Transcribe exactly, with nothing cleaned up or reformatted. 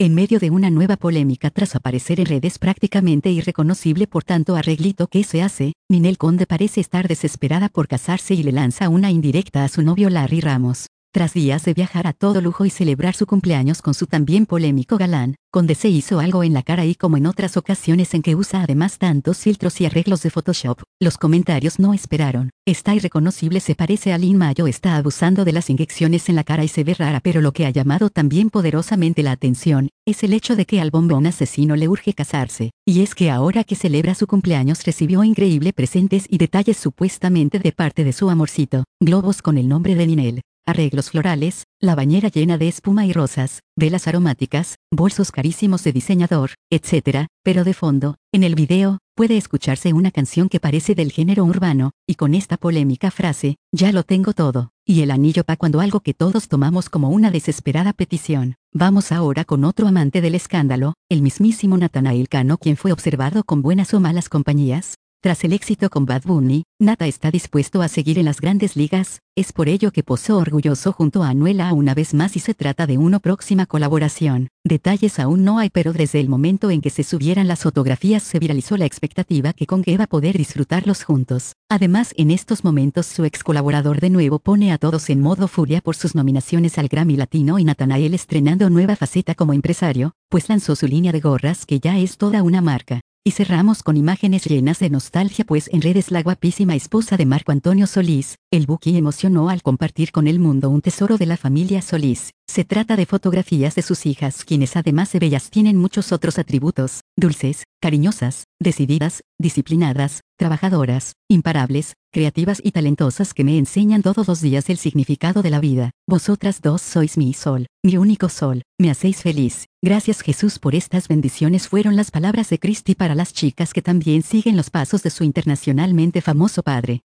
En medio de una nueva polémica tras aparecer en redes prácticamente irreconocible por tanto arreglito que se hace, Ninel Conde parece estar desesperada por casarse y le lanza una indirecta a su novio Larry Ramos. Tras días de viajar a todo lujo y celebrar su cumpleaños con su también polémico galán, Conde se hizo algo en la cara y como en otras ocasiones en que usa además tantos filtros y arreglos de Photoshop, los comentarios no esperaron. Está irreconocible, se parece a Lin Mayo, está abusando de las inyecciones en la cara y se ve rara, pero lo que ha llamado también poderosamente la atención, es el hecho de que al bombón asesino le urge casarse, y es que ahora que celebra su cumpleaños recibió increíbles presentes y detalles supuestamente de parte de su amorcito, globos con el nombre de Ninel, arreglos florales, la bañera llena de espuma y rosas, velas aromáticas, bolsos carísimos de diseñador, etcétera, pero de fondo, en el video, puede escucharse una canción que parece del género urbano, y con esta polémica frase, ya lo tengo todo, y el anillo pa' cuando, algo que todos tomamos como una desesperada petición. Vamos ahora con otro amante del escándalo, el mismísimo Natanael Cano, quien fue observado con buenas o malas compañías. Tras el éxito con Bad Bunny, Nata está dispuesto a seguir en las grandes ligas, es por ello que posó orgulloso junto a Anuela una vez más y se trata de una próxima colaboración. Detalles aún no hay, pero desde el momento en que se subieran las fotografías se viralizó la expectativa que conlleva poder disfrutarlos juntos. Además, en estos momentos su ex colaborador de nuevo pone a todos en modo furia por sus nominaciones al Grammy Latino y Natanael estrenando nueva faceta como empresario, pues lanzó su línea de gorras que ya es toda una marca. Y cerramos con imágenes llenas de nostalgia, pues en redes la guapísima esposa de Marco Antonio Solís, el Buki, emocionó al compartir con el mundo un tesoro de la familia Solís. Se trata de fotografías de sus hijas, quienes además de bellas tienen muchos otros atributos: dulces, cariñosas, decididas, disciplinadas, trabajadoras, imparables, creativas y talentosas, que me enseñan todos los días el significado de la vida. Vosotras dos sois mi sol, mi único sol, me hacéis feliz. Gracias Jesús por estas bendiciones, fueron las palabras de Cristi para las chicas que también siguen los pasos de su internacionalmente famoso padre.